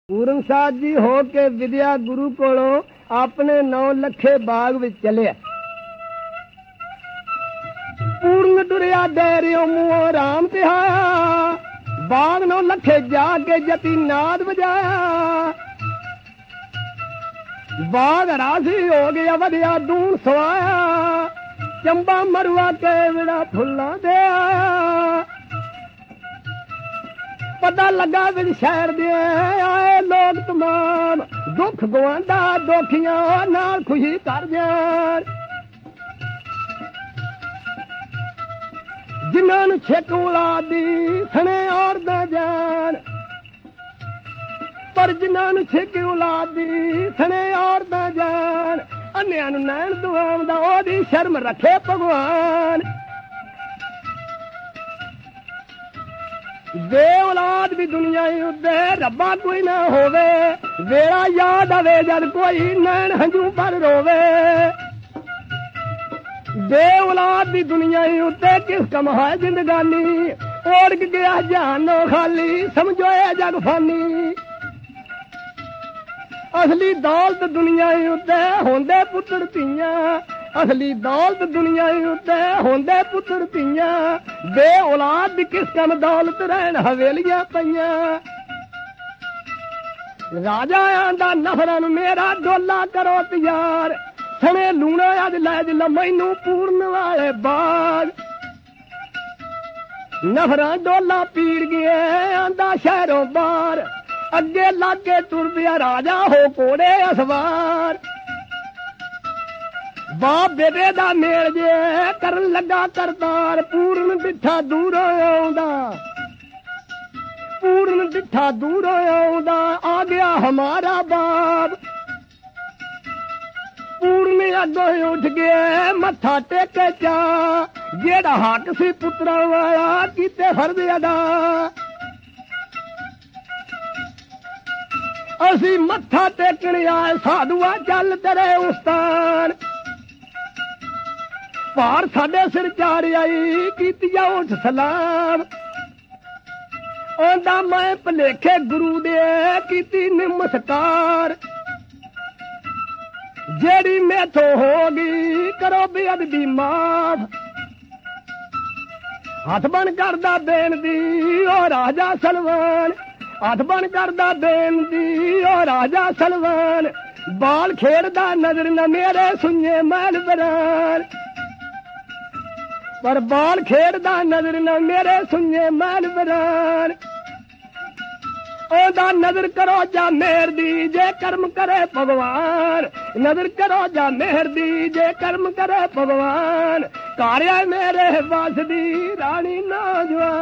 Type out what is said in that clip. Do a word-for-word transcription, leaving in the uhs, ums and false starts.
पूरन साध जी हो के विद्या गुरु कोलों अपने नौ लखे बाग विच चले। पूर्ण दुरिया डेरियों मुँह राम तिहाया। बाग नौ लखे जाके जती नाद बजाया। बाग रासी हो गया वधिया दून सवाया। चंबा मरुआ के विड़ा फुल्ला दे आया। पता लगा विच शहर दे आए लोग तमाम। दुख गवांदा दोखियां नाल खुशी कर जान। जिन्हां नूं छिक औलादी सने औरतां जान। पर जिन्हां नूं छिक औलादी सने औरतां जान। अन्नियां नूं नैण दुआंदा ओदी शर्म रखे भगवान। बे औलाद भी दुनिया उत्ते रब्बा कोई ना होवे। वेला याद आवे जद कोई नैन हंजू पर रोवे। बे औलाद भी दुनिया उत्ते किस कम है जिंदगानी। ओढ़ गया जानो खाली समझो ए जग फानी। असली दौलत दुनिया उत्ते होंदे पुत्र तियां। असली दौलत दुनिया उत्ते होंदे पुत्र तियां। बे औलाद दी किस कम दौलत रहन हवेलियां पईयां। राजा आंदा नफरन मेरा डोला करो तैयार। सने लूना अज लै जिला मैनू पूर्ण वाले बाग। नफरा डोला पीड़ गए आंदा शहरों बार। अगे लागे तुर पिया राजा हो कोड़े असवार। बाप बेटे दा मेल जे करन लगा करतार। पूर्ण डिठा दूर आउंदा। पूर्ण डिठा दूर आउंदा आ गया हमारा बाप। पूर्ण अगों उठ गया मत्था टेके चा। जेड़ा हक सी पुत्रा वाला कीते फर्ज अदा। असी मत्था टेकण आए साधुआ चल तेरे उस्तान। भार साडे सिर चार आई कीतिया उठ सलाम। आंदा मैं भलेखे गुरु दे कीती नमस्कार। जेड़ी मैथों होगी करो बेअदबी माफ। हथ बन करदा बेनती ओ राजा सलमान। हथ बन करदा बेनती ओ राजा सलमान। बाल खेड़दा नजर न मेरे सुन्ने महल बरान। पर बाल खेड़दा नजर न मेरे सुन्ने महल बरान। ओदा नजर करो जा मेहर दी जे कर्म करे भगवान। नजर करो जा मेहर दी जे कर्म करे भगवान। कार्य मेरे बस दी रानी नौजवान।